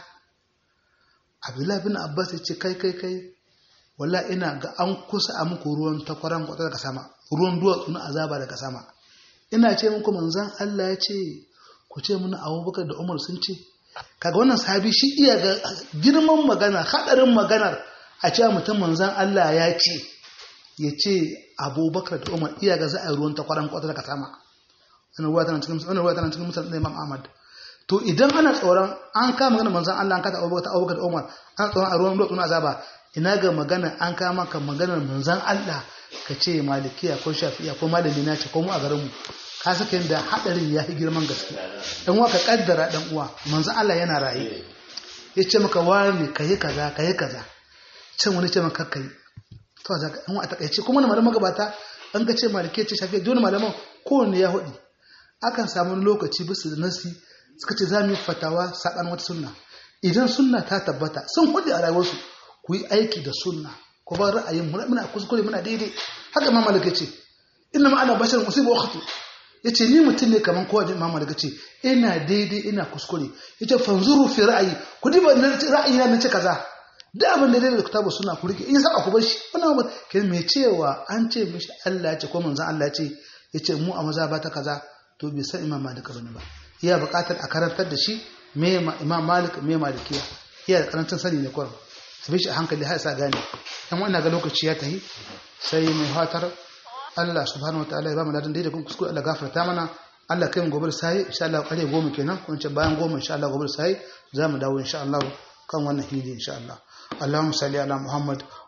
Abdullahi bin Abbas ya ce kai kai kai walla ina ga an kusa a muku ruwan takwaran kwata daga sama ruwan duwatsu na azaba daga sama ina ce muku manzon Allah ya ce ku ce mun Abubakar da Umar sun ce kaga wannan sahabi shi iya ga girman magana hadarin maganar a cewa mutum manzon Allah ya ce ya ce Abubakar da Umar iya ga za a yi ruwan takwaran kwata daga sama wannan ruwa tana cikin wannan ruwa tana cikin musulmi Imam Ahmad to idan ana tsoron an kama magana manzon Allah an kata Abubakar Abubakar da Umar an tsoron a ruwan duwatsu na azaba ina ga magana an kama kan maganar manzon Allah ka ce malikiya ko shafi'iya ko malami na ce ko mu a garin mu ka saka yadda hadarin ya fi girman gaske dan uwa ka kaddara dan uwa manzo Allah yana raye yace maka wani kai kaza kai kaza can wani ce maka kai to za ka an a takaice kuma na malaman gabata an ga ce malike ce shafi dole malaman kowanne ya hudi akan samu lokaci bisu da nasi suka ce zamu yi fatawa saban wata sunna idan sunna ta tabbata sun hudi a rayuwarsu ku yi aiki da sunna ko ba ra'ayin mu muna kuskure muna daidai haka ma malike ce inna ma ana bashar musibu wa khatu yace ni mutum ne kaman kowa da imamu daga ce ina daidai ina kuskure yace fanzuru fi ra'ayi ku diba ra'ayi na nace kaza da abin da daidai da kitabu suna ku rike in saba ku bar shi wannan ba ke me cewa an ce mishi Allah ya ce ko manzon Allah ya ce yace mu a maza ba ta kaza to bai san imam Malik bane ba iya buƙatar a karantar da shi me imam Malik me malikiya iya da karantar sani ne kurum su bi shi a hankali har sa gane dan wannan ga lokaci ya tahi sai mai fatar Allah subhanahu wa ta'ala ya ba mu ladan daidai kun kuskure Allah gafarta mana Allah kai mu gobe sai insha Allah kare goma kenan kun ce bayan goma insha Allah gobe sai za mu dawo insha Allah kan wannan hidi insha Allah Allahumma salli ala Muhammad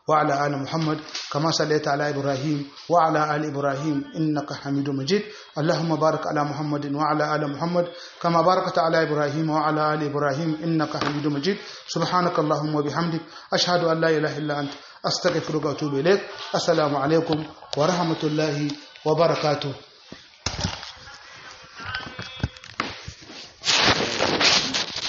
وعلى آل محمد كما صليت على إبراهيم وعلى آل إبراهيم إنك حميد مجيد اللهم بارك على محمد وعلى آل محمد كما باركت على إبراهيم وعلى آل إبراهيم إنك حميد مجيد سبحانك اللهم وبحمدك أشهد أن لا إله إلا أنت أستغفرك وأتوب إليك السلام عليكم ورحمة الله وبركاته